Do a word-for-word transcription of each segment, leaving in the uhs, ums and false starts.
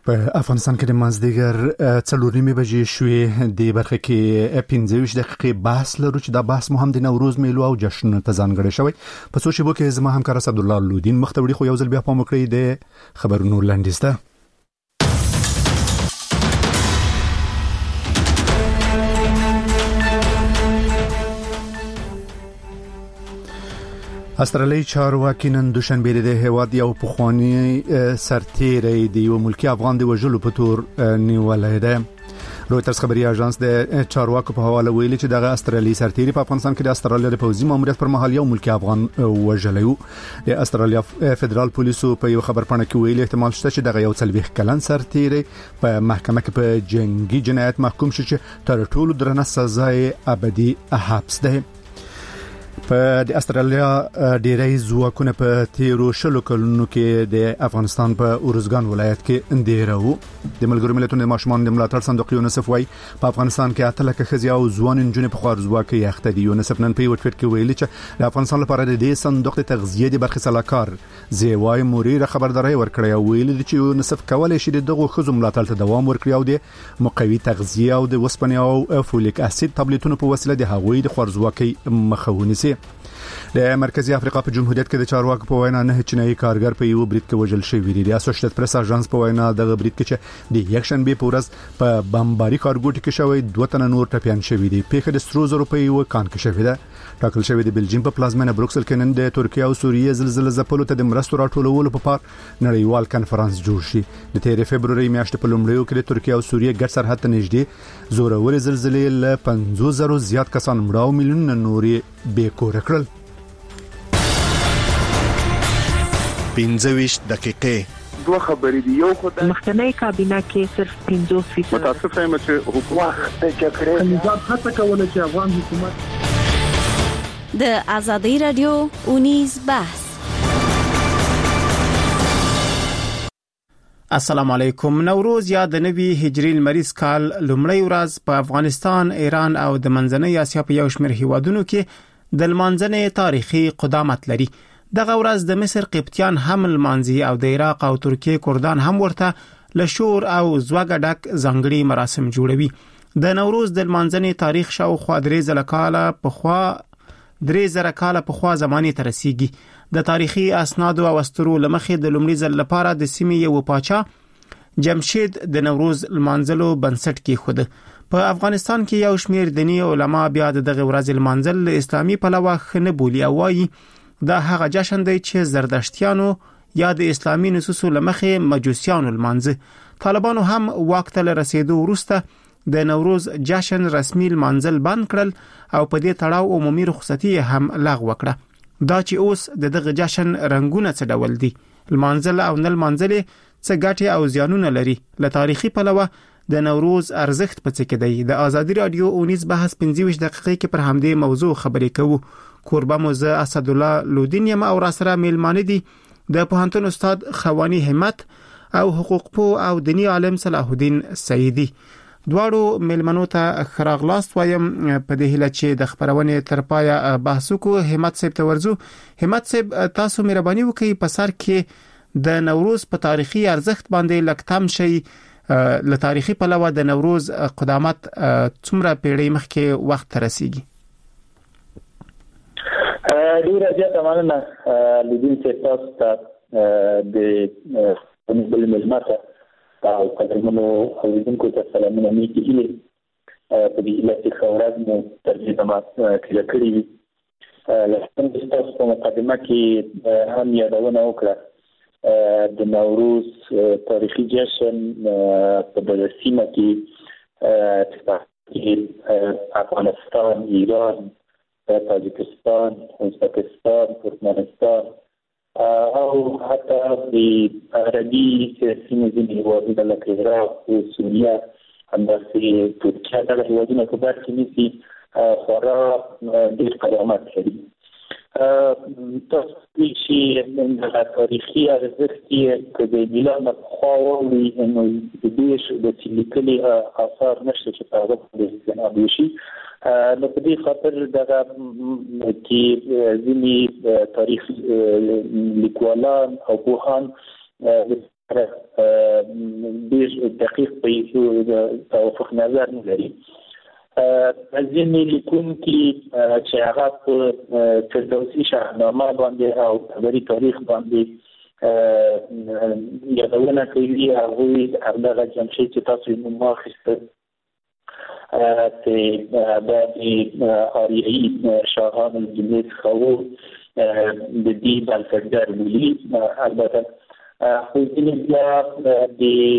په افغانستان کې د مازدیګر څلور نیمې بجې شوې د برخه کې پنځه ویشت دقیقې بحث لرو چې دا بحث مو هم د نوروز میلو او جشن ته ځانګړی شوی په څو شیبو کې زما همکار اسد الله لودین مختوړي خو یو ځل بیا په مکړې د خبرونو لاندې ده. استرالی چارواکي نن دوشنبه د هیواد یو پخوانی سرتیری دی یو ملکی افغان دی وجلو په تور نیولای دی. رویترز خبري اژانس د چارواکو په حواله ویلي چې دغه استرالی سرتیری په افغانستان کې د استرالیا د پوځي ماموریت پر مهال یو ملکی افغان وجلیو. د استرالیا فدرال پولیسو په یو خبر پاڼه کې ویلي احتمال شته چې دغه یو څلويخ کلن سرتیری په محکمه کې په جنگي جنایت محکوم شي چې تر ټولو درنه سزا ابدي حبس ده. په د استرالیا ډیری ځواکونه په تیرو شلو کلونو کې د افغانستان په اورزګان ولایت کې اندیرو. د ملګرو ملتونو د ماشومان د ملاتړ صندوق یونیسف وايي په افغانستان کې اته لکه ښځې او ځوان نجونې په خوارزواکۍ اخته دي. یونیسف نن په یو ټویټ کې ویلي چې د افغانستان لپاره د دې صندوق د تغذیه د برخې سلاکار زیوای موریر خبرداري ورکړی او ویلي چې یونیسف کولای شي دغه ښځو ملاتړ ته دوام ورکړي او د مقوي تغذیه او د وسپنې او فولیک اسید ټابلیټونو په وسیله د هغوی د خوارزواکۍ مخه ونیسي. د مرکزی افریقا په جمهوریت کې د چارواکو په وینا نه چینایي کارګر په یو برید کې وژل شوی دی. د اسوسییټډ پریس اژانس په وینا د برید کې چې د یک شنبه په ورځ په بمباري کارګوټ کې شوی دوه تنه نور ټپيان شوی دي. پیښه د سترو زرو په یو کان کې شوی ده. ټاکل شوی د بلجیم په پلازمینه بروکسل کې نن د ترکیه او سوریه زلزلې ځپلو ته د مرستو راټولولو په پار نړیوال کانفرنس جوړ شي. د تیر فبرवरी میاشتې په لومړیو کې د ترکیه او سوریه ګډ سرحد ته نږدې زورورې زلزلې له پنځوس زره زیات کسان مړه او میلیونونه نورې بې کور کړل. پنځه ویشت دقیقې دوه خبرې دی. یو خدای مخکنی کابینه کې صرف پنځوس فیصد متاسفه یم چې حکومت د جګړې نظام هڅه کوله چې افغان حکومت د آزادۍ رادیو اونیز بحث. السلام علیکم. نوروز یا د نوي هجری لمریز کال لومړی ورځ په افغانستان، ایران او د منځنۍ اسیا په یو شمېر هیوادونو کې د لمانځنې تاریخي قدامت لري. دغه ورځ د مصر قبطیان هم لمانځي او د عراق او ترکیه کردان هم ورته له شور او زوګه ډک ځانګړي مراسم جوړوي. د نوروز د لمانځنې تاریخ شاوخوا درې زره کاله پخوا درې زره کاله پخوا زمانه ته رسیږي. د تاریخي اسنادو او استرو لمخې د لومړي ځل لپاره د سیمې یو پاچا جمشید د نوروز لمانځلو بنسټ کېښود. په افغانستان کې یو شمېر دیني علما بیا دغه ورځ لمانځل اسلامي پلوه خنه بولی او وايي دا هغه جشن دی چې زردشتیانو یا د اسلامي نصوصو لمخې مجوسیانو لمانځه. طالبانو هم واک ته رسیدو وروسته د نوروز جشن رسمي لمانځل بند کړل او په دې تړاو عمومي رخصتي هم لغوه کړه. دا چې اوس د دغه جشن رنگونه څه ډول دي، لمانځل او نه لمانځل څه ګټې او زیانونه لري، له تاریخي پلوه د نوروز ارزښت په څه کې دی. د آزادۍ رادیو اونیز بحث پنځه ویشت دقیقې کې پر همدې موضوع خبرې کوو. کوربه مو زه اسد الله لودین یم او را سره میلمانه دي د پوهنتون استاد خوانی همت او حقوق پو او دینی عالم صلاح الدین سیدی. دواړو میلمنو ته خراغلاست وایم په دې هیله چې د خبرونې تر پایه بحث وکړو. همت صاحب ته ورځو. همت صاحب تاسو مهرباني وکړئ په سر کې د نوروز په تاریخي ارزښت باندې لکتم شي. له تاریخي پلوه د نوروز قدامت څومره پیړۍ مخکې وخت ته رسیږي؟ ډیره زیاته مننه لیدونکو چې تاسو ته د بل ملمته او قدرمنو اوریدونکو ته سلامونه میکړي. په دې هیله چې خبرات مو ترجمه کړې کړې وي. لکه تاسو په مقدمه کې هم یادونه وکړه د نوروز تاریخي جشن په دغه سیمه کې چې افغانستان، ایران، تاجکستان، ازبکستان، ترکمنستان او حتی د عربي سیمو ځینې هېوادونه لکه عراق او سوریه همداسې ترکیه دغه هېوادونه په بر کې نیسي خورا ډېر قدامت لري. تاسو چې دغه تاریخي ارزښت یې که د میلاد نه پخوا واوري نو د دې د څه لیکلي اثار نشته چې په هغه باندې استناد وشي. نو په دې خاطر دغه کې ځینې تاریخ لیکوالان او پوهان ډېر دقیق په توافق نظر نه لري. ځینې لیکونکي چې هغه په فردوسي شاهنامه باندې او خبري تاریخ باندې یادونه کوي، هغوی همدغه جمشید چې تاسو یې نوم واخیسته چې بعد آریایي شاهان جملې څخه و د دې بنسټګر بولي. البته خو ځینې بیا د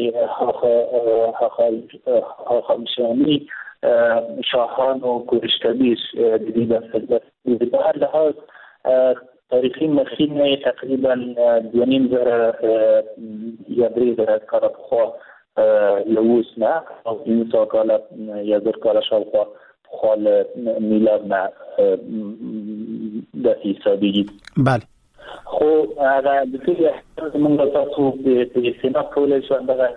هخامنشیاني شاهانو کوروشکبیر د دې بنسټګر په هر لحاظ تاریخي مخینه تقریبا دوه نیم زره یا درې زره کاله پخوا له اوس نه او نیم سوه کاله یا زر کاله شاوخوا پخوا له میلاد نه داسې حسابېږي. بله. خو هغه د ټولې زموږ تاسو په استناد کولی شو همدغه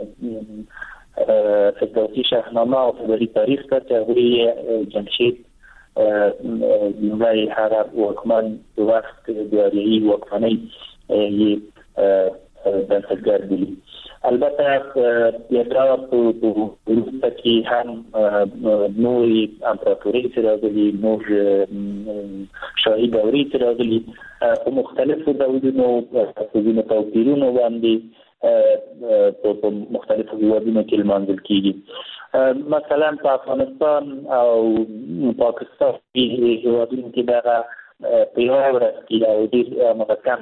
فردوسي شاهنامه او خبري تاریخ ته چې هغوی جمشید لومړی هغه واکمن د وخت د آریایي واکمنۍ یې بنسټګر بولي. البته بیا په وروسته کې هم نورې امپراتورۍ چې راغلي، نور شاهي دورې چې راغلي، په مختلفو ډولونو په ځینو توپیرونو باندې په مختلفو هېوادونو کې لمانځل کېږي. مثلا په افغانستان او پاکستان کې هېوادونو کې دغه په یوه ورځ کې او ډېر کم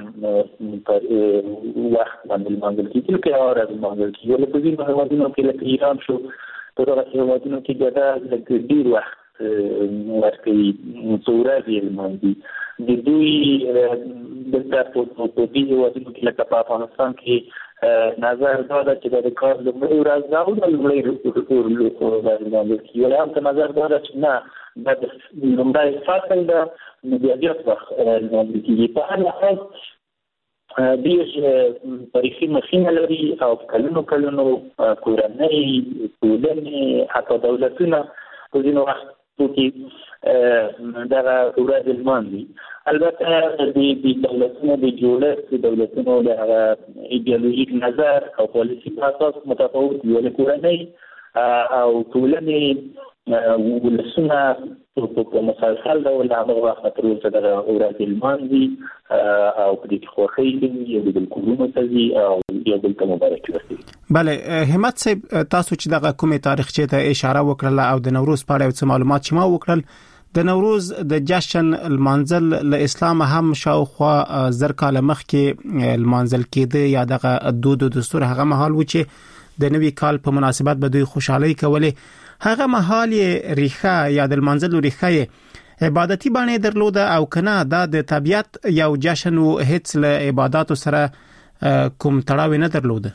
وخت باندې لمانځل کېږي، لکه یوه ورځ لمانځل کېږي. ولې په ځینو هېوادونو کې لکه ایران شو، په دغسې هېوادونو کې ګډه لږ ډېر وخت ورکوي، څو ورځې یې لمانځي. د دوی دلته په دې هېوادونو کې لکه په افغانستان کې نظر دا ده چې د کار لومړۍ ورځ ده او د لومړۍ ورځ لمانځل کېږي. ولې هم ته نظر دا ده چې نه دا د لومړی فصل ده، نو بیا زیات وخت لمانځل کېږي. په هر لحاظ ډېر تاریخي مخینه لري او کلونو کلونو کورنۍ، ټولنې، حتی دولتونه په ځینو وختو کې دغه ورځ لمانځي. البته د دولتونو د جوړښت، د دولتونو د هغه ایډیالوژیک نظر او پالیسي په اساس متفاوت وي. ولې کورنۍ او ټولنې ولسونه په مسلسل ډول همغه وخت تر اوسه دغه ورځ لمانځي او په دې کې خوښۍ کوي، یو بل کورونو ته ځي او یو بل ته مبارکي ورکوي. بله همت صاحب، تاسو چې دغه کومې تاریخچې ته اشاره وکړله او د نوروز په اړه یو څه معلومات چې ما وکړل، د نوروز د جشن لمانځل له اسلام هم شاوخوا زر کاله مخکې لمانځل کېده، یا دغه دود او دستور هغه مهال و چې د نوي کال په مناسبت به دوی خوشحالي کولې. هغه مهال یې ریښه یا د لمانځلو ریښه یې عبادتي بڼه درلوده او کنه دا د طبیعت یو جشن و، هیڅ له عبادتو سره کوم تړاو نه درلوده؟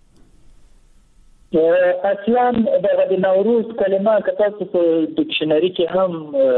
اصلا دغه د نوروز کلمه که تاسو په ډکشنري کې هم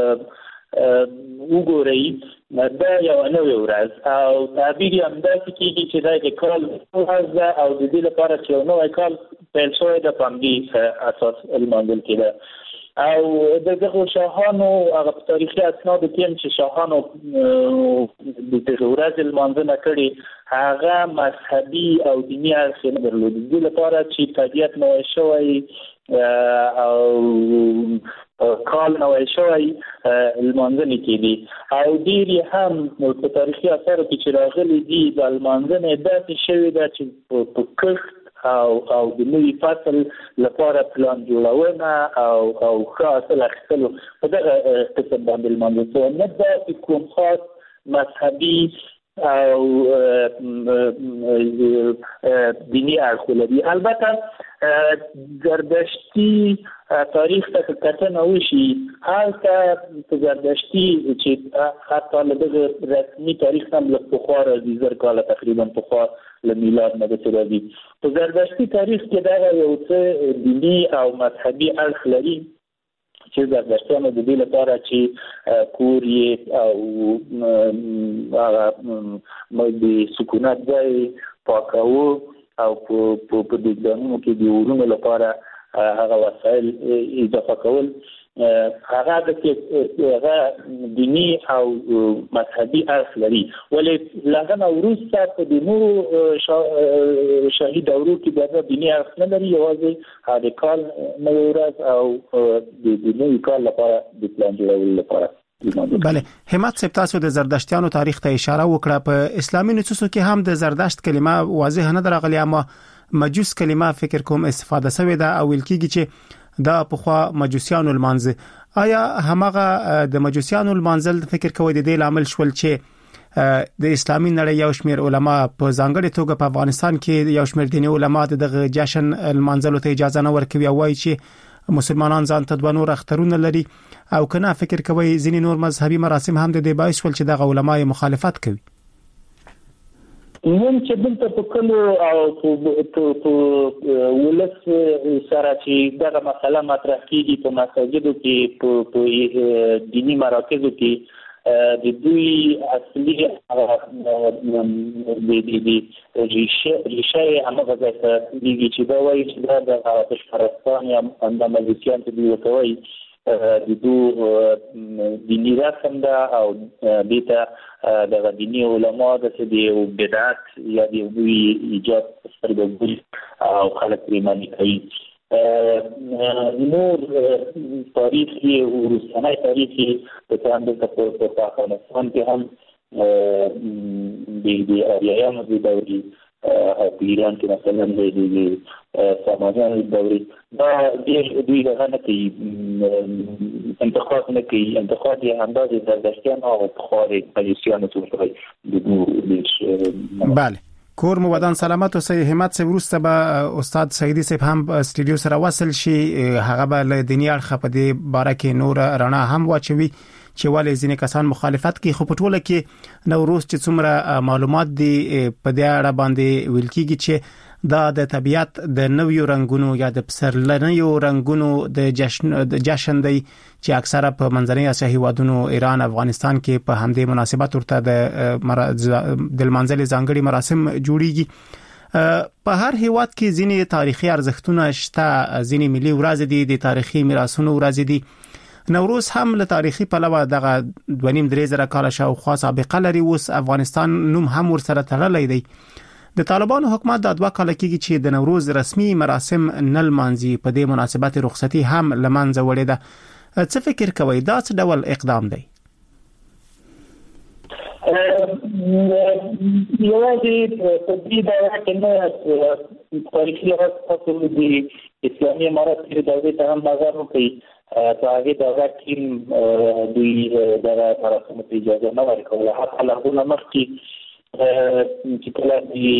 وګورئ، دا یو نوې ورځ او تعبیر یې همداسې کېږي چې دا د کال ورځ ده او د دې لپاره چې یو نوی کال پیل شوی ده په همدې اساس لمانځل کېده. او د دغو شاهانو هغه په تاریخي اسنادو کې هم چې شاهانو د دغه ورځې لمانځنه کړې، هغه مذهبي او دیني اړخ یې نه درلود. د دې لپاره چې طبیعت نوی شوی او کال نوی شوی لمانځنې کېدې او ډېر یې هم په تاریخي اثارو کې چې راغلي دي د لمانځنې داسې شوې ده چې په کښت او او د نوي فصل لپاره پلان جوړونه او او ښه حاصل اخیستلو په دغه قسم باندې لمانځل شوی، نه داسې کوم خاص مذهبي او دینی اړخ لري. البته زردشتي تاریخ ته کتنه وشي، هلته په زردشتي چې حتی له دغه رسمي تاریخ هم له پخوا راځي، زر کاله تقریبا پخوا له میلاد نه داسې راځي. په زردشتي تاریخ کې دغه یو څه دیني او مذهبي اړخ لري چې زردشتیانو د دې لپاره چې کور یې او هغه د سکونت ځای پاکاوه او په دېګدانونو کې د ورونو لپاره هغه وسایل اضافه کول، هغه د هغه دینی او مذهبي اصل لري ولې لغه وروسته په د نورو شهید دورو کې د دینی اصل نه لري یوازې هغه کال نو ورځ او د دینی کال لپاره د پلان جوړولو لپاره. بله همت صاحب تاسو د زردشتیانو تاریخ ته اشاره وکړه. په اسلامي نصوصو کې هم د زردشت کلمه واضح نه درغلي اما مجوس کلمه فکر کوم استفاده شوی ده او ویل کېږي چې دا په خوا مجوسیانو المنځ. آیا همغه د مجوسیانو المنځل فکر کوي د دې عامل شول چې د اسلامي نړۍ یو شمېر علما په ځانګړي توګه په افغانستان کې یو شمېر دیني علما دغه جشن المنځلو ته اجازه نه ورکوي او وايي چې مسلمانان ځان ته دوه نور اخترونه لري او کنه فکر کوي ځینې نور مذهبي مراسم هم د دې باعث ول چې دغه علما مخالفت کوي؟ نن چې دلته په کلو او په ولس سره چې دغه مسله مطرح کیږي په مساجدو کې په دینی مراکزو کې د دوی اصلي د د د ریشه هغه ځای ته دیږي چې دا وایي چې دا د بشپړستان یا د مجلسیان ته دی وتوي د دوه دیني رسم ده او دته د دیني علما د دې بدعت یا د دوی ایجاد سترګول او خلک یې معنی کوي. نور تاریخي او روسانه تاریخي په تاندې په په افغانستان کې هم د د اریایانو د دوري او ایران کې مثلا د سامانیانو د دوري دا د دوی غنه کې انتخاب نه کوي انتخاب یې اندازې زردشتیان او خارج پالیسیانو ته د بله کور مو ودان سلامت او صحیح همت سه ورسته به استاد سعیدی صاحب هم استودیو سره وصل شي هغه به له دنیا اړخ په دې باره کې نور رڼا هم واچوي چې ولې ځینې کسان مخالفت کوي خو په ټوله کې نوروز چې څومره معلومات دي په دې اړه باندې ویل کېږي چې دا د طبيعت د نویو رنگونو یا د پسرلنیو رنگونو د جشن د جشن دی چې اکثره په منځنۍ اسیا هیوادونو ایران افغانستان کې په همدې مناسبت ورته د د منځلي ځانګړي مراسم جوړیږي. په هر هیواد کې ځینې تاریخي ارزښتونه شته ځینې ملي ورځې دي د تاریخي میراثونو ورځې دي. نوروز هم له تاریخي پلوه دغه دوه نیم درې زره کال شاوخوا سابقه لري اوس افغانستان نوم هم ورسره تړلی دی. د طالبانو حکومت د دوه کال کېږي چې د نوروز رسمي مراسم نه لمانځي په دې مناسبت رخصتي هم لمانځه وړې ده. څه فکر کوي دا څه ډول اقدام دی؟ یوازې په دې ډول کې نه تاریخي راځي د اسلامي امارات د دولت ته هم نظر وکړي په هغه دغه کې دوی دغه مراسم ته اجازه نه ورکوله حتی له هغه مخکې چې کله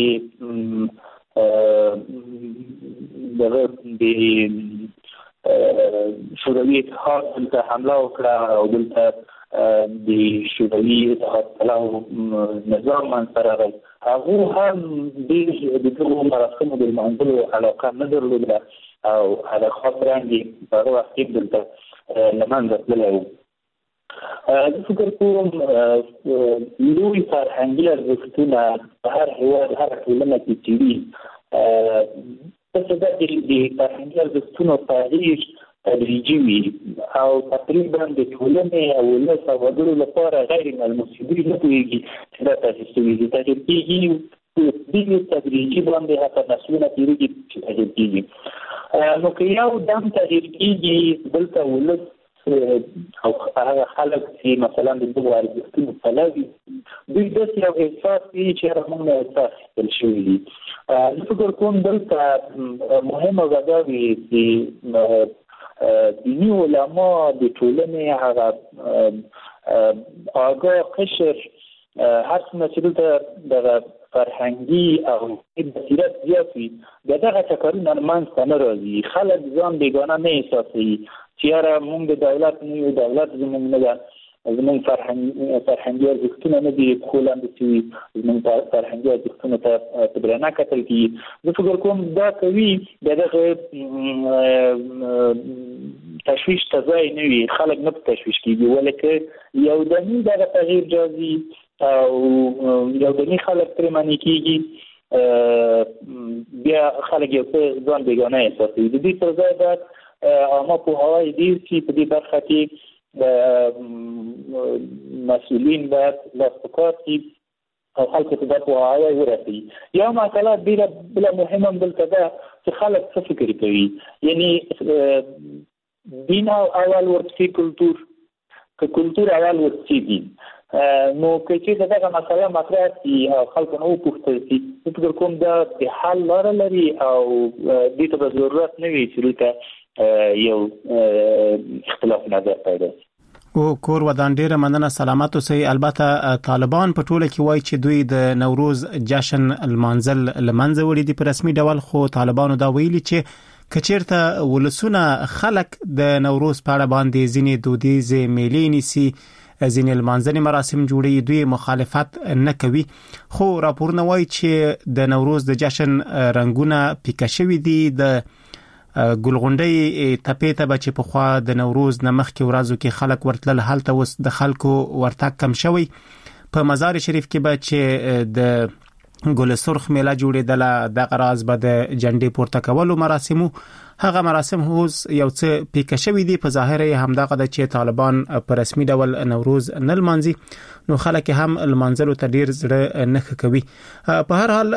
د د شوروي اتحاد ته حمله وکړه او دلته د شوروي اتحاد نظام منځته راغی هغه هم د دغو مراسمو د لمانځلو علاقه نه درلوده او هغه خاص رنګ په هغه وخت کې دلته له منځه تللی و. زه فکر کوم لوی فرهنګي ارزښتونه په هر هېواد هر ټولنه کې چې وي څه د فرهنګي ارزښتونو تغییر تدریجي وي او تقریبا د ټولنې او ولس او وګړو لپاره غیر ملموس وي نه پوهېږي چې دا تاسیس شوي دي تغییر کېږي په تدریجي باندې حتی نسلونه تېرېږي چې تغییر کېږي نو که یو دم تغییر کېږي دلته ولس او هغه خلک چې مثلا د دغو ارزښتونو پلوي دوی داسې یو احساس کوي چې هغه موږ احساس کړل شوي دي. زه فکر کوم دلته مهمه غذا وي چې دیني علما د ټولنې هغه آګاه قشر هر څومره چې دلته دغه فرهنګي او بصیرت زیات وي د دغه ټکرونه منځته نه راځي خلک ځان بیګانه نه احساسوي چې یاره موږ د دولت نه یو دولت زموږ نه ده زموږ فرهنګي ارزښتونه نه دي پښو لاندې شوي زموږ فرهنګي ارزښتونو ته په درنه کتل کېږي. زه فکر کوم دا کوي د دغه تشویش ته ځای نه وي خلک نه په تشویش کېږي ولې که یو دمي دغه تغییر راځي او یو دمي خلک ترې منې کېږي بیا خلک یو څه ځان بیګانه احساسوي د دې پر ځای باید عامه په هواي ډیر چې په دې برخه کې مسؤلین باید لاس او خلق ته د پوهاوی ورسي. یو مسله ډیره بل مهمه بلته ده چې خلک څه فکر کوي، یعنی دین اول ورته کلتور که کلتور اول ورته دین. نو چې دغه مسله مطرح شي او خلک نو پوښتنه کوي فکر کوم دا د حل لار لري او دې ته ضرورت نه وي چې یو اختلاف نظر پیدا شي. او کور ودان ډیره مننه، سلامات اوسئ. البته طالبان په ټوله کې وایي چې دوی د نوروز جشن المنزل لمنځه وړي دي په رسمي ډول، خو طالبانو دا ویلي چې کچیرته ولسونه خلک د نوروز په اړه باندې ځینې دودیزې میلې نیسي، ځینې المنځنې مراسم جوړي، دوی مخالفت نه کوي. خو راپورونه وایي چې د نوروز د جشن رنگونه پیکه شوي دي. د ګلغونډي تپې ته چې په خوا د نوروز نمخ کې ورځو کې خلک ورتل، حالته وس د خلکو ورتک کم شوی. په مزار شریف کې به چې د ګل سرخ میله جوړېدله، د غراز به د جنډې پورته کولو مراسمو، هغه مراسم اوس یو څه پیکه شوي دي. په ظاهر همدغه د چې طالبان په رسمي ډول نوروز نه لمانځي، نو خلک هم لمانځلو ته ډیر زړه نه کوي. په هر حال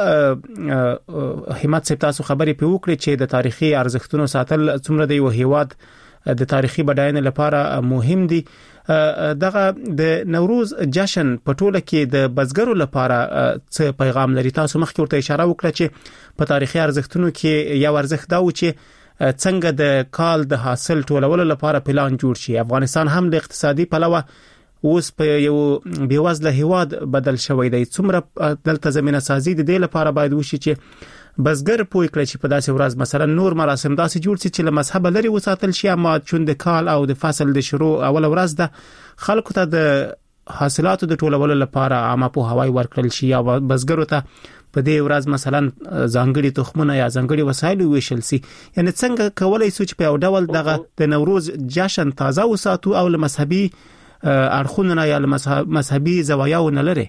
همت صاحب تاسو خبرې په وکړي چې د تاریخي ارزښتونو ساتل څومره د یو هیواد د تاریخي بډاینې لپاره مهم دي. دغه د نوروز جشن په ټوله کې د بزګرو لپاره څه پیغام لري؟ تاسو مخکې ورته اشاره وکړه چې په تاریخي ارزښتونو کې یو ارزښت دا و چې څنګه د کال د حاصل ټولولو لپاره پلان جوړ شي. افغانستان هم د اقتصادي پلوه اوس په یو بیوزله هیواد بدل شوی دی. څومره دلته زمينه سازي د دې لپاره باید وشي چې بزګر پوي کړي چې په داسې ورځ مثلا نور مراسم داسې جوړ شي چې له مذهب لري وساتل شي، اما چون د کال او د فصل د شروع اول ورځ ده خلکو ته د حاصلاتو د ټولولو لپاره عامه په هواي ورکړل شي یا بزګرو ته په دې ورځ مثلا ځانګړي تخمونه یا ځانګړي وسایل ویشل شي. یعنی څنګه کولای شو چې په یو ډول دغه د نوروز جشن تازه وساتو او له مذهبي اړخونه یا له مذهبي زوایاو نه لري؟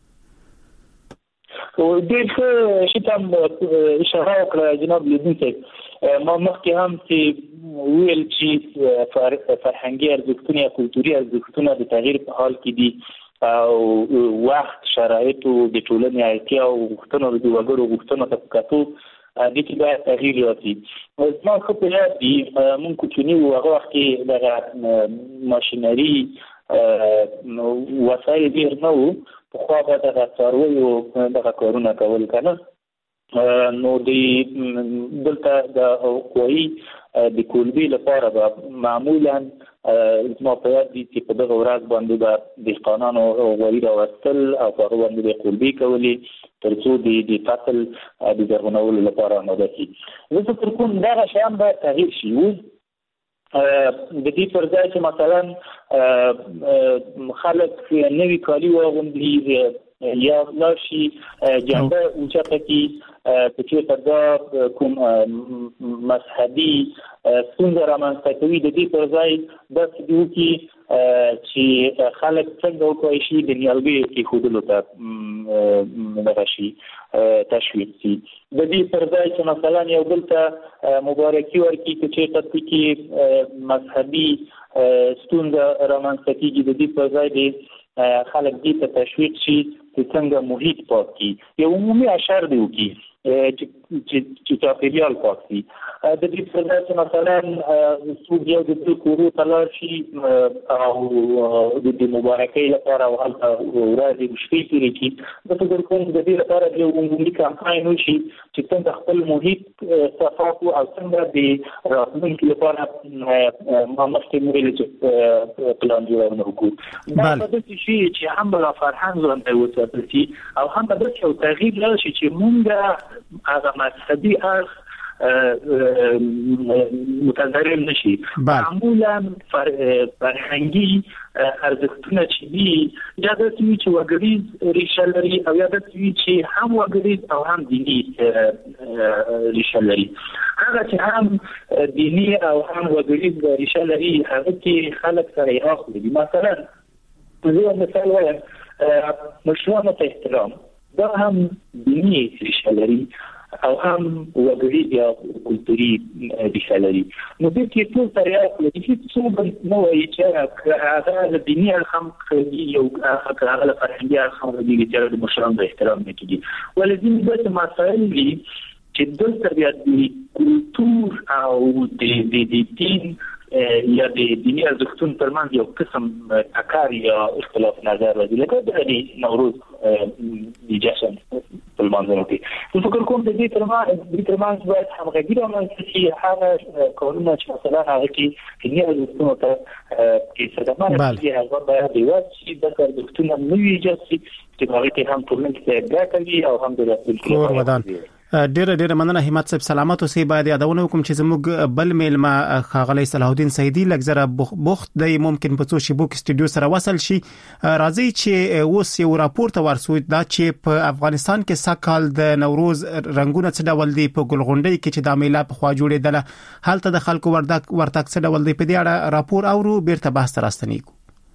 او دې څه چې تم اشاره وکړه جناب لیدونکي، ما مخکې هم چې ویل چې فرهنګي ارزښتونه یا کلتوري ارزښتونه د تغییر په حال کې دي او وخت شرایط او د ټولنې اړتیا او غوښتنو د وګړو غوښتنو ته کتو د دې باید تغییر راځي. ما خو په یاد دي مونږ کوچني هغه وخت کې د ماشينري وسایل ډیر نه وو، په خو به د څارویو دغه کارونه کول کنه. نو د دلته د قوی د کولبي لپاره به معمولا ما په یاد دي چې په دغه ورځ باندې د دهقانانو غوړي راوستل او په هغه باندې د قولبي کولې ترڅو د د فصل د زرغونولو لپاره آماده شي. زه فکر کوم دغه شیان باید تغییر شي. د دې پر ځای چې مثلا خلک نوي کالي واغوندي یا لاشي جنبه اوچته کی په چې دا کوم مذهبي څنګه رامنځته کوي. د دې پر ځای د دې کی چې خلک څنګه کوي شي د نیالګي کې خودلو ته مغشي تشویق شي. د دې پر ځای چې مثلا یو بل ته مبارکي ورکړي چې تاسو کې مذهبي ستونزه رامنځته کیږي، د دې پر ځای دی خلک دې ته تشویق شي چې څنګه محیط پاک کی. یو عمومي اشعار دی وکي چې چې چاپیریال پاک شي. د دې پر ځای چې مثلا څوک یو د دې کورو تلار شي او د دې مبارکۍ لپاره او هلته ورځې شپې تېرې کړي، د فکر کوم د دې لپاره یو عمومي کمپاین وشي چې څنګه خپل محیط صفا کړو او څنګه د راتلونکي لپاره ما مخکې ویل چې پلان جوړونه وکړو. دا داسې شي چې هم به فرهنګ ځوانته وساتل شي او هم به داسې یو تغییر راشي چې مونږ هغه مذهبي اړخ متضرر نشي. معمولا فرهنګي ارزښتونه چې دي یا د دې چې وګړي ریشه لري او یا د دې چې هم وګړي او هم دیني ریشه لري. هغه چې هم دیني او هم وګړي ریشه لري هغه کې خلک سره یې اخلي. مثلا زه مثال وایم مشروعیت احترام دا هم دینی ریشه لري او هم وګړي یا کلتوري ریښه لري. نو د دې ټول تریاق د هیڅ څه نو وایي چې هغه د دیني اړخ یو هغه د فرهنګي اړخ د دې چې د مشرانو د احترام نه کیږي. ولې د مسایل دي چې د تربیت د کلتور او د د دین یا د دیني ارزښتونو ترمنځ یو قسم تکرار یا اختلاف نظر راځي. لکه د نوروز د جشن په منځونو کې زه فکر کوم د دې ترمنځ باید همغږي رامنځته شي. هغه کارونه چې مثلا هغه کې دیني ارزښتونو ته کې صدمه راځي هغه باید یوازې شي د ارزښتونو نوي ایجاد شي چې هغه کې هم ټولنې کې ګټه وي او هم د راتلونکي ډیره ډیره مننه همت صاحب. سلامت اوسئ. باید یادونه وکم چې زموږ بل میلمه ښاغلی صلاح الدین سیدی لګزره بوخت دی، ممکن په څو شیبو کې سټوډیو سره وصل شي. راځي چې اوس یو راپور ته ورسوي دا چې په افغانستان کې سکهال د نوروز رنگونه څه ډول دي، په ګلغونډۍ کې چې د میله په خوا جوړېدله هلته د خلکو ورتګ ورتګ څه ډول دی. په دې اړه راپور اورو بیرته بحث راستنیږو.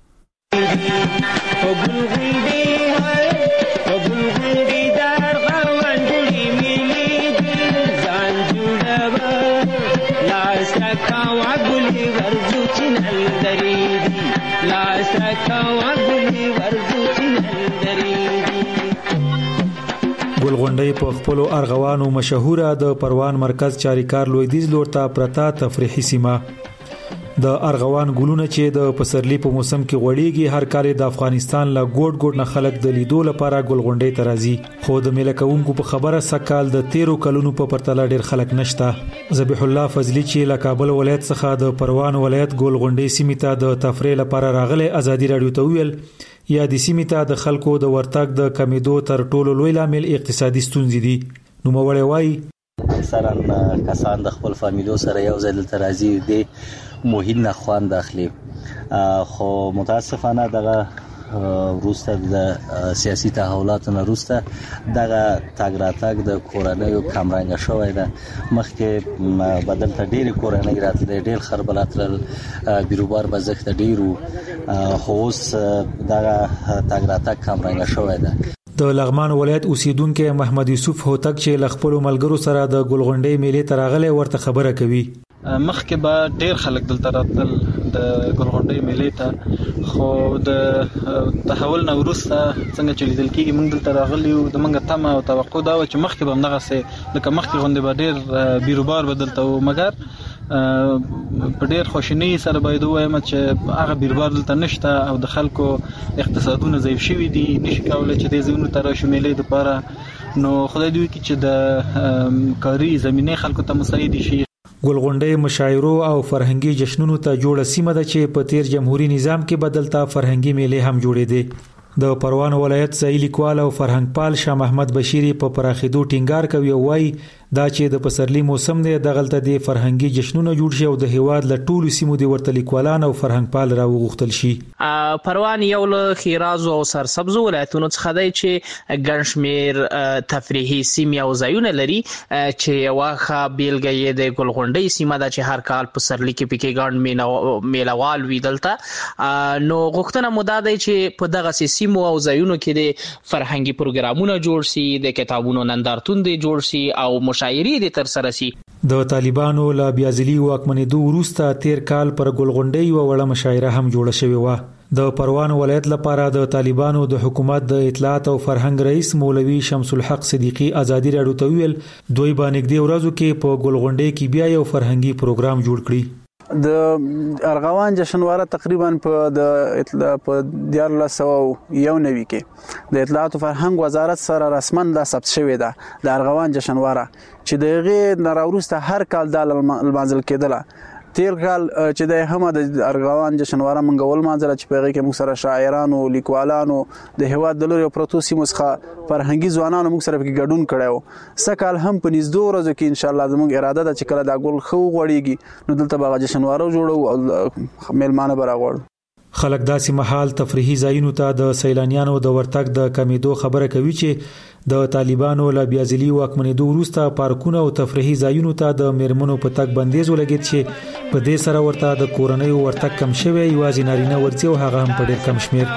ګلغونډۍ په خپل ارغوانو مشهوره د پروان مرکز چاریکار لویدیز لورته پرتا تفریحي سیمه. د ارغوان ګلونه چې د پسرلی په موسم کې غوړیږي هر کال د افغانستان له ګوټ ګوټ نه خلک د لیدو لپاره ګلغونډۍ ته راځي. خو د میله کوونکو په خبره سکهال د تیرو کلونو په پرتله ډیر خلک نشته. ذبیح الله فضلی چې له کابل ولایت څخه د پروان ولایت ګلغونډۍ سیمې ته د تفریح لپاره راغلی ازادي رادیو ته ویل یا د سیمې ته د خلکو د ورتګ د کمیدو تر ټولو لوی لامل اقتصادي ستونزې دي. نو مولوی وایي اکثرا کسان د خپل فامیلو سره یو ځای دلته راځي د موهین نه خوان داخلي. خو متاسفانه دغه وروسته د سیاسي تحولاتو نه وروسته دغه تاګ راتګ د کورنیو کمرنګ شوی ده. مخکې بدل ته ډېر کورنۍ راتلې ډېر خربلات رل بیروبار بزخت ډېرو، خو اوس دغه تاګ راتګ کمرنګ شوی ده. د لغمان ولایت اوسیدونکو محمد یوسف هوتک چې لخپل ملګرو سره د ګلغونډۍ میلې ته راغلی ورته خبره کوي. مخکې به ډیر خلک دلته راتل د ګلغونډۍ میلې ته، خو د تحول نه وروسته څنګه چې لیدل کېږي موږ دلته راغلي یو د موږ تمه او توقع دا و چې مخکې به همدغسې لکه مخکې غوندې به ډیر بیروبار به دلته و، مګر په ډیر خوشنۍ سره باید ووایم چې هغه بیروبار دلته نشته او د خلکو اقتصادونه ضعیف شوي دي، نشي کولی چې دې ځایونو ته راشي میلې دپاره. نو خدای دې وکړي چې د کاري زمینې خلکو ته مساعد شي. ګلغونډۍ مشاعرو او فرهنګي جشنونو ته جوړه سیمه ده چې په تیر جمهوریت نظام کې بدلته فرهنګي میلې هم جوړېدې. د پروان ولایت ځای لیکوال او فرهنګ پال شاه محمد بشیری په پراخېدو ټینګار کوي او وايي دا چې د پسرلی موسم دی دغلته د فرهنګي جشنونو جوړ شي او د هیواد له ټولو سیمو د ورته لیکوالان او فرهنګ پال راوغختل شي. پروان یو له خیراز او سرسبز ولایتونو څخه دی چې ګڼشمیر تفریحي سیمې او ځایونه لري چې واخه بیلګه یې د ګلغونډۍ سیمه ده چې هر کال پسرلی کې پکې ګڼ میلوال وي دلته. نو غوښتنه مو دا دی چې په دغه سیمو او ځایونو کې د فرهنګي پروګرامونه جوړ شي، د کتابونو نندارتون دی جوړ شي او شاعري دې تر سره سي. د طالبانو لا بیازلی واکمنېدو وروسته تیر کال پر ګلغونډۍ و وړه مشاعره هم جوړه شوې و. د پروان ولایت لپاره د طالبانو د حکومت د اطلاعات او فرهنګ رئیس مولوی شمس الحق صدیقی ازادي رادیو ته ویل دوی باندې د ورځو کې په ګلغونډۍ کې بیا یو فرهنګي پروګرام جوړ کړی. د ارغوان جشنواره تقریبا په د اطلاع په دیار لسو یو نوي کې د اطلاعات او فرهنګ وزارت سره رسما د ثبت شوې ده د ارغوان جشنواره چې دغه نراوروسته هر کال د المنزل کېدله. تیر کال چې د هم د ارغوان جشنواره منګول مانځل چې پیغه کې موږ سره شاعرانو لیکوالانو د هواد د لوري پروتو سیمو څخه فرهنګي ځوانانو موږ سره کې ګډون کړو. سکهال هم په نږدې ورځو کې ان شاء الله زموږ اراده ده چې کله دا ګل خو غوړیږي نو دلته به جشنواره جوړو او میلمانه براغوړو. خلک داسې محل تفریحي ځایونو ته د سیلانیانو د ورتګ د کمیدو خبره کوي چې د طالبانو لا بیازلی واکمنېدو وروسته پارکونه او تفریحي ځایونو ته د میرمنو په تګ بندیز ولګید چې په دې سره ورته د کورنۍ ورتګ کم شوی یوازې نارینه ورځي او هغه هم په ډېر کم شمیر.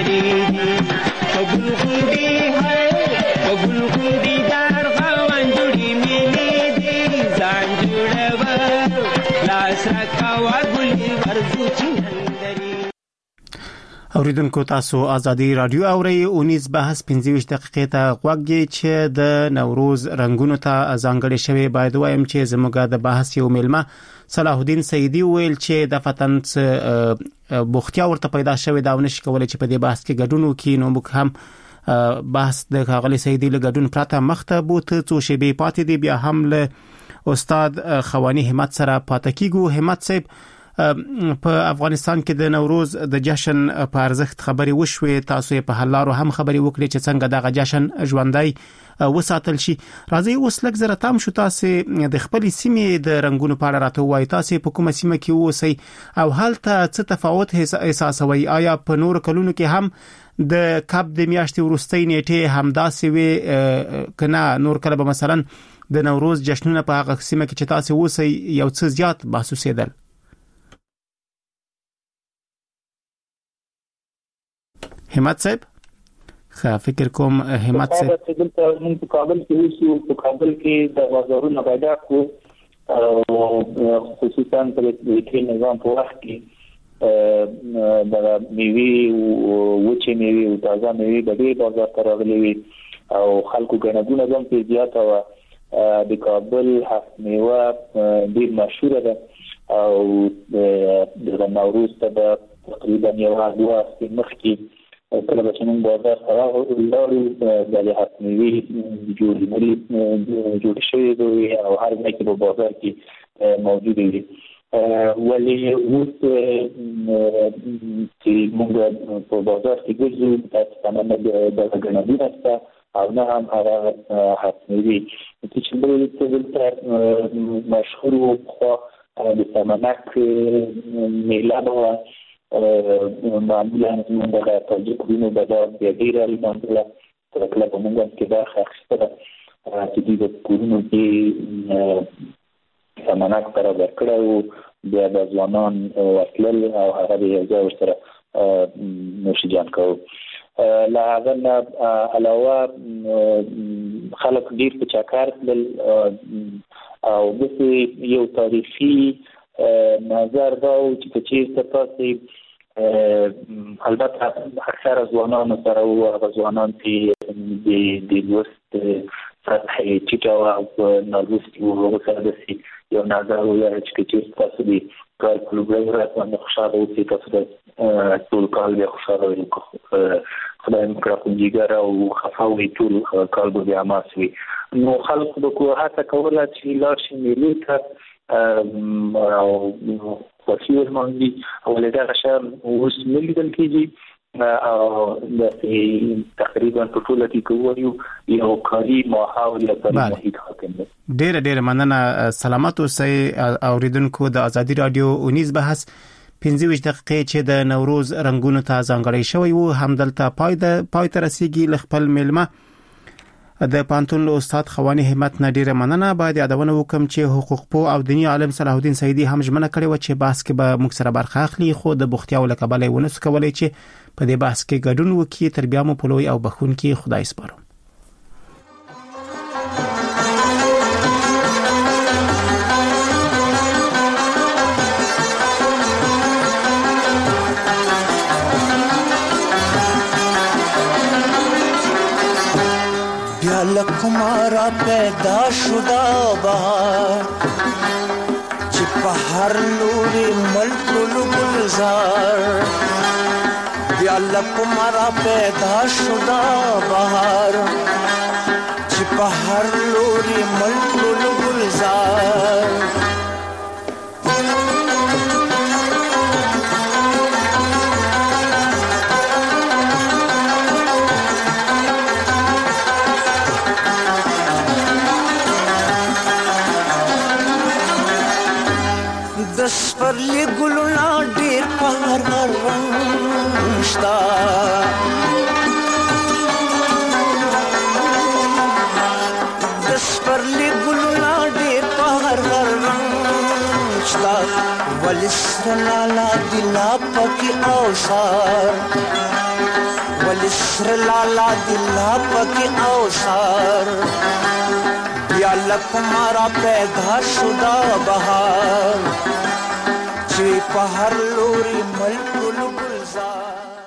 اوریدونکو تاسو ازادي رادیو اوري اونیز بحث پنځه دقیقې ته غوږی چې د نوروز رنگونو ته ځانګړي شوی باید وایم چې زموږ د بحث یو ملما صلاح الدین سیدی ویل چې د فتن بوختیا ورته پیدا شوی دا ونشي کولای چې په دې بحث کې ګډون وکړي. نو موږ هم بحث د کاغلی سیدی له ګډون پراته مخته بوت څو شی به پاتې دی بیا هم له استاد خوانی همت سره پاتې کیږو. همت صاحب په افغانستان کې د نوروز د جشن په ارزښت خبري وشوي، تاسو په حلارو هم خبري وکړي چې څنګه دغه جشن ژوندۍ وساتل شي. راځي اوس لږ زره تام شو تاسو د خپل سیمې د رنگونو په اړه راته وایي، تاسو په کومه سیمه کې اوسئ او هلته څه تفاوت احساسوي؟ آیا په نور کلونو کې هم د کب د میاشتې وروستۍ نیټه همداسې وي کنه نور کله به مثلا د نوروز جشنونه په هغه سیمه کې چې تاسو اوسئ یو څه زیات محسوسېدل؟ همت صاحب خا فکر کوم همت صاحب دلته موږ په کابل کې اوسو، په کابل کې د بازارونو پیدا کو خصوصا په دې نظام په وخت کې د میوي او وچې میوي او تازه میوي د دې بازار ته راغلي وي او خلکو ګڼګونه هم په زیات او د کابل هفت میوه ډیر مشهور ده او د نوروز ته تقریبا یو دوه مخ کې کله چې موږ بازار سره ولرو د هفتمي جوړې جوړ شوی دی او هر ځای کې په بازار کې موجود دی. ولی اوس چې موږ په بازار کې ګرځو تاسو تمام د غنډې نشته او نه هم هغه هفتمي چې بل څه مشهور او خو د سمنک میله معمولا موږ د تاجکونو د دې ډیره لمنځله تر کله په موږ کې دا خاصه چې د کورونو کې سمنک پر ورکړو بیا د ځوانان ورتلل او هغه د یو ځای سره نوشیجان کوو. لا هغه علاوه خلک ډیر په چکر تلل او د یو تاریخي نظر دا چې په چیرته تاسو البته اکثر ځوانان سره او ځوانان چې د د وست سطح چې او نوروز او سره د یو نظر او چې تاسو د کار کولو راځي خوشاله اوسئ، تاسو د ټول کال به خوشاله وي، خدای مو کړه په جګر او خفاوي ټول کال به اماسوي. نو خلک د کوه هڅه کوله چې لا شي ملي ته او وسیله مانګي او لدا غشام اوس ملي دل کېږي او د تقریبا په ټوله کې کوو یو کاری ماحول په محیط حاکم دی. ډېر ډېر مننه. سلامات اوسئ اوریدونکو د ازادي رادیو اونیز بحث پنځه دقیقې چې د نوروز رنگونو ته ځانګړی شوی وو همدلته پای د پای تر رسیدي خپل ملما د پانتون استاد خوانی همت نه ډیره مننه. باید یادونه وکم چې حقوق پو او دینی عالم صلاح الدین سیدی هم ژمنه کړې و چې بحث کې به موږ سره برخه اخلي، خو د بوختیا ولکبلې ونس کولای چې په دې بحث کې ګډون وکړي. تر بیا مو پلوي او بخون کې خدای سپارو. لکمارا پیدا شدا بہار چپا ہر لوری ملک گلزار بیا لکمارا پیدا شدا بہار چپا ہر لوری ملک گلزار دس پر لی گلونا ډیر پهر رنگشتا دس پر لی گلونا ډیر پهر رنگشتا ولسنا لا دلا پکی اوسار دسر لالا دلا پکی اوسار یا لکمارا پیدا شدا بہار چی پہر لوری ملک لگل